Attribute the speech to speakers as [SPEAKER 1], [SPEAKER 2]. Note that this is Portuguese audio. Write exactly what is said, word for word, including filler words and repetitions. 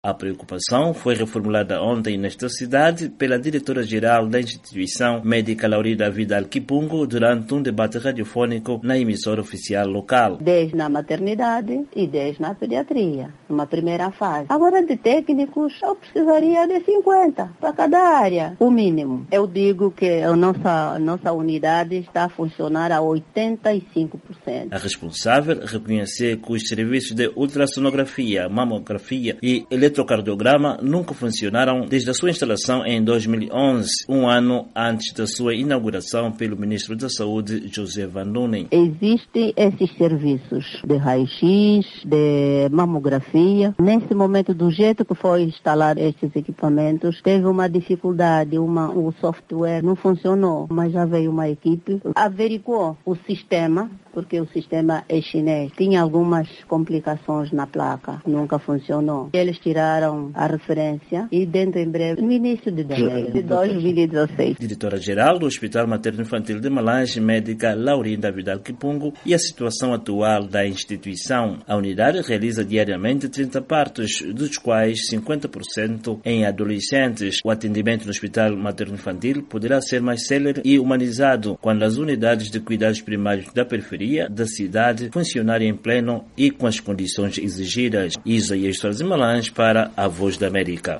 [SPEAKER 1] A preocupação foi reformulada ontem nesta cidade pela diretora-geral da instituição médica Laurida Vidal Kipungo durante um debate radiofônico na emissora oficial local.
[SPEAKER 2] dez na maternidade e dez na pediatria, numa primeira fase. Agora, de técnicos, eu precisaria de cinquenta para cada área, o mínimo. Eu digo que a nossa, a nossa unidade está a funcionar a oitenta e cinco por cento.
[SPEAKER 1] A responsável reconheceu que os serviços de ultrassonografia, mamografia e eletrocardiograma nunca funcionaram desde a sua instalação em dois mil e onze, um ano antes da sua inauguração pelo ministro da Saúde, José Van Nunen.
[SPEAKER 2] Existem esses serviços de raio-x, de mamografia. Nesse momento, do jeito que foi instalar estes equipamentos, teve uma dificuldade, uma, o software não funcionou, mas já veio uma equipe, averiguou o sistema, porque o sistema é chinês. Tinha algumas complicações na placa, nunca funcionou. Eles tiraram a referência e dentro em breve, no início de janeiro de dois mil e dezesseis.
[SPEAKER 1] Diretora-geral do Hospital Materno-Infantil de Malange, médica Laurida Vidal Kipungo, e a situação atual da instituição. A unidade realiza diariamente trinta partos, dos quais cinquenta por cento em adolescentes. O atendimento no Hospital Materno-Infantil poderá ser mais célere e humanizado quando as unidades de cuidados primários da periferia da cidade funcionarem em pleno e com as condições exigidas. Isaías Torres de Malange para a Voz da América.